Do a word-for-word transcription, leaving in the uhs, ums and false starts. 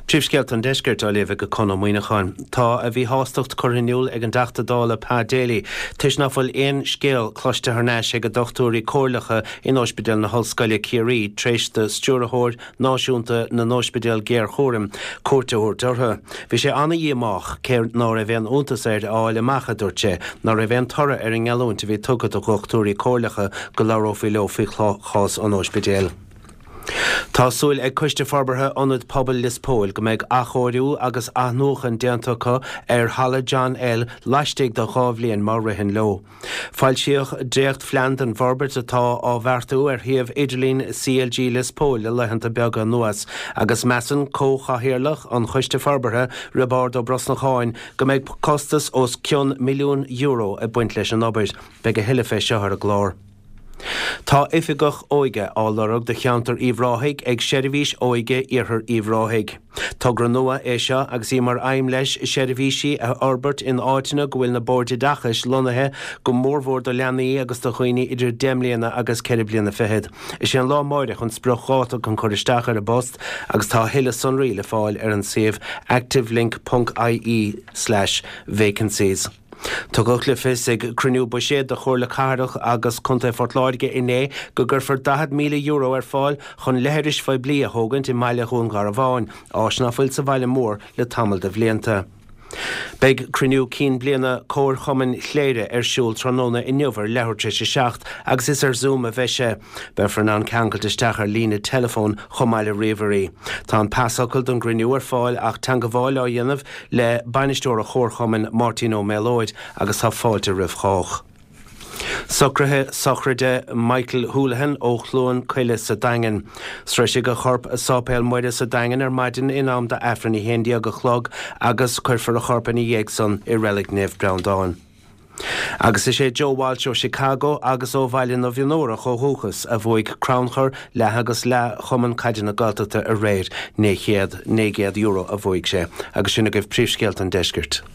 Príomhscéalt an deiscirt á léamh go conn muoineáin. Tá a bhí hástacht choirniúil ag an deachta dála Pá Daly. Tis na fuil éon scéal cloiste thneis ag a dochtúirí cóirlacha in Ospidéal na Hallscoile Ciarí, tréis de stúrathóir náisiúnta na Ospidéal Géar Chóirim, cuairteúir dortha. Bhí sé anna dhéamach céir ná ra bhéon úntasair áil macha dúirte, ná ra bhéon torra ar an ngealúnt a bhí tugad do dochtúirí cóirlacha go lerófaí leo faoi chás an Ospidéal. Tá súil ag coiste forbartha anad pobl Lispóil go méid achóiriú agus athnúchan déantacha ar Hala John L. leistigh do chábhlíonn mar rihin leo. Fáil siach dréocht phlean an forbert atá á bhartú ar thaobh Idirlín C L G Lispóil le leitheanta beaga nuas, agus measan cóchahiarlach an coiste forbartha ribáir do Brosnacháin go méid costas os cion milliún euro a buint leis an obair beag a hiilefé seothar a glár. Tá ifigach óige á lorug de cheantar íomhráthaigh ag seirbhís óige iarthar íomhráthaigh. Tá granua é seo agus í mar aim leis seirbhísí a orbert in áitina go bhfuil na borde dachas lonathe go mórmhór do leanaí agus do chuoine idir déimlíonna agus ceithre bliana fichead. Is sé an lá máire chun sprochátach chun choristeach ar a bost agus tá thuile sonraí le fáil ar an saomh activelink.ie slash vacancies. Tugadh le fis ag cruniú buisiad de chóir le carach agus chunta fortláirge iné go gurfar dahad míle euro ar fáil chun lehéiris fá bli a thugant i maiile chun gar a bháin, ásna fuil sa bhaile mór le tamil de bblianta. Beg cruniú cín bliana cóir chumann chléire ar siúl tróna i nniuhar leabhar sé seacht agus is ar zoom a bheise be Fernán Cankle isteach ar lína telefón chomáile riomhaí. Tá an passocail don gruniú ar fáil ach tan go bháil á dhéanamh le bainisteoir a chóir chumann Martin O'Melloyd agus tá fáilte rih chách. Socrathe Socrate Michael Houlihan ó Chlúin Cuile sa Dangan. Sreise go chorp a sápéil muide sa Dangan ar maidin in am de Afraní Hindi a go chlog agus chuirfar a chorpan i dhéagson i relic Neve Brown Dawn. Agus is sé Joe Walsh ó Chicago agus ó bhailinn ó bhionóra cho thuchas a bhuaig crownchar le agus le chumann caideanna galtata a réir néchéad euro a bhuaig sé agus sinna goibh príomhscéalt an deiscirt.